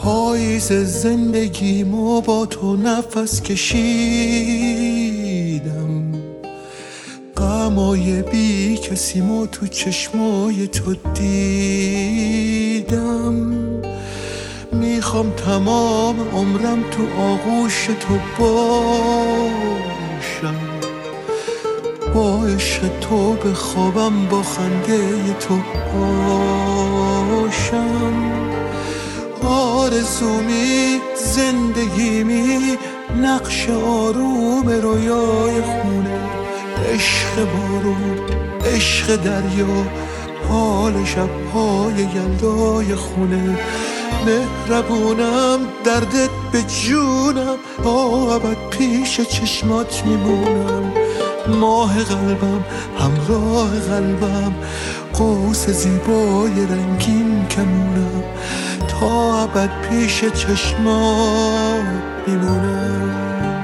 پاییز زندگیمو با تو نفس کشیدم، غمای بی کسیمو تو چشمای تو دیدم. میخوام تمام عمرم تو آغوش تو باشم، با عشق تو بخوابم، با خنده تو باشم. آرزومی زندگیمی نقش آروم رویای خونه، عشق بارون عشق دریا، حال شب‌های یلدای خونه. مهربونم دردت به جونم، تا ابد پیش چشمات میمونم. ماه قلبم همراه قلبم، قوس زیبای رنگین کمونم. تا ابد پیش چشمات میمونم،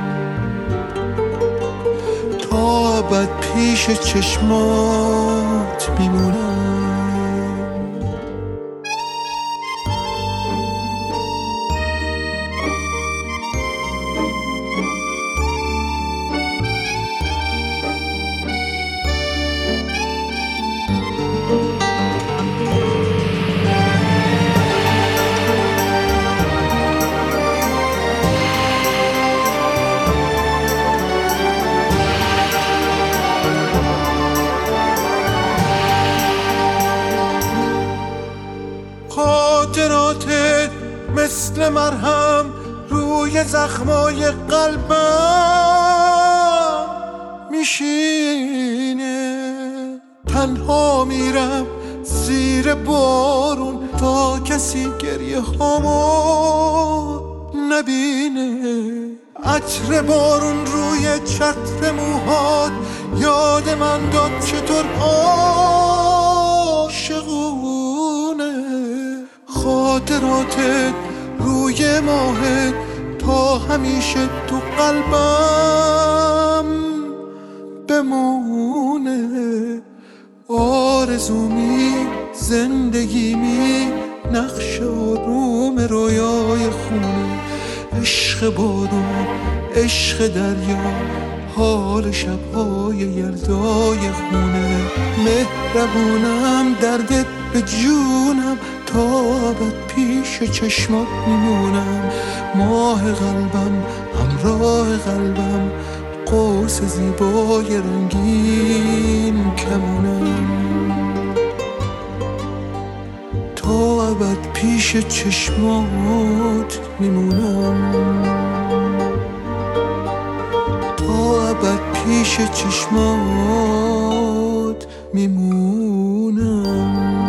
تا ابد پیش چشمات میمونم. خاطراتت مثل مرهم روی زخمای قلبم میشینه. تنها میرم زیر بارون تا کسی گریه هامو نبینه. عطر بارون روی چتر موهات یاد من داد چطور عاشقونه. خاطراتت روی ماهت تا همیشه تو قلبم بمونه. آرزومی زندگیمی نقش آروم رویای خونه، عشق بارون عشق دریا، حال شب‌های یلدای خونه. مهربونم دردت به جونم، تا ابد پیش چشمات میمونم. ماه قلبم همراه قلبم، قوس زیبای رنگین کمونم. تا ابد پیش چشمات میمونم، تا ابد پیش چشمات میمونم.